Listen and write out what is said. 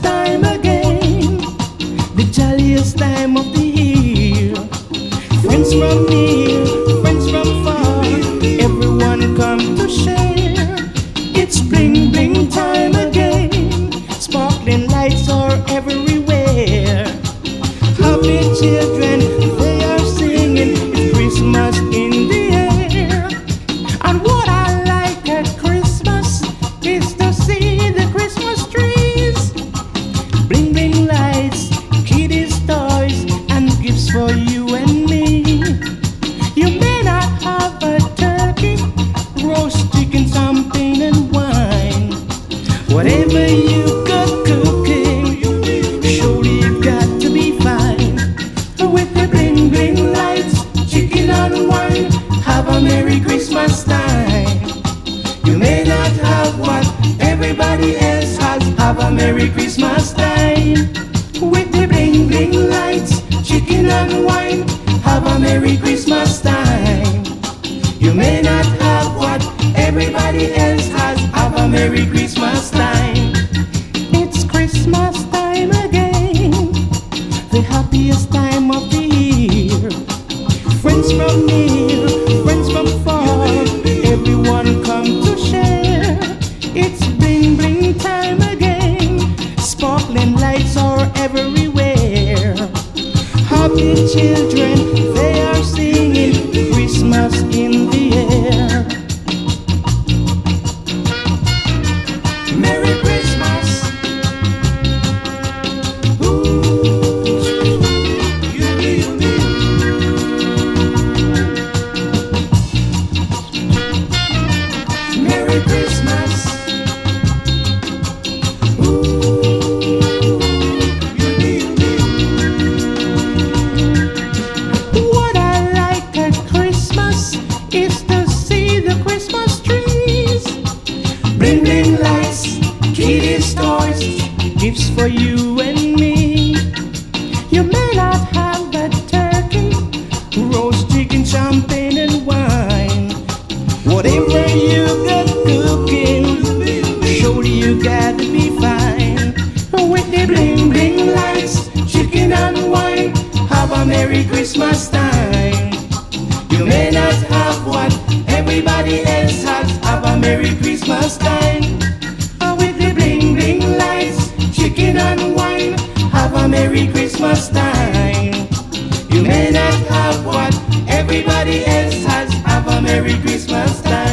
time again, the jolliest time of the year. Friends from near, friends from far, everyone come to share. It's bling bling time again, sparkling lights are everywhere. Happy children, they are singing, it's Christmas in the air. And what I like at Christmas is to see the Christmas trees, bling bling lights, kiddies toys, and gifts for you and me. You may not have a turkey, roast chicken, champagne and wine. Whatever you got cooking, surely you got to be fine. With the bling bling lights, chicken and wine, have a Merry Christmas time. You may not have what everybody else has, have a Merry Christmas time. With the bling bling lights, chicken and wine, have a Merry Christmas time. You may not have what everybody else has, have a Merry Christmas time. It's Christmas time again, the happiest time of the year. Friends from near, friends from far, everyone come to share. It's bling bling time again, sparkling lights are everywhere. Happy children, they are singing, Christmas in the air. Merry Christmas. Merry Christmas. What I like at Christmas is to see the Christmas trees, bling bling lights, kiddies toys, gifts for you and me. You may not have a turkey, roast chicken, champagne and wine. Whatever you got cooking, surely you got to be fine. With the bling bling lights, chicken and wine, have a Merry Christmas time. You may not have what everybody else has, have a Merry Christmas time. With the bling bling lights, chicken and wine, have a Merry Christmas time. You may not have what everybody else has, have a Merry Christmas time.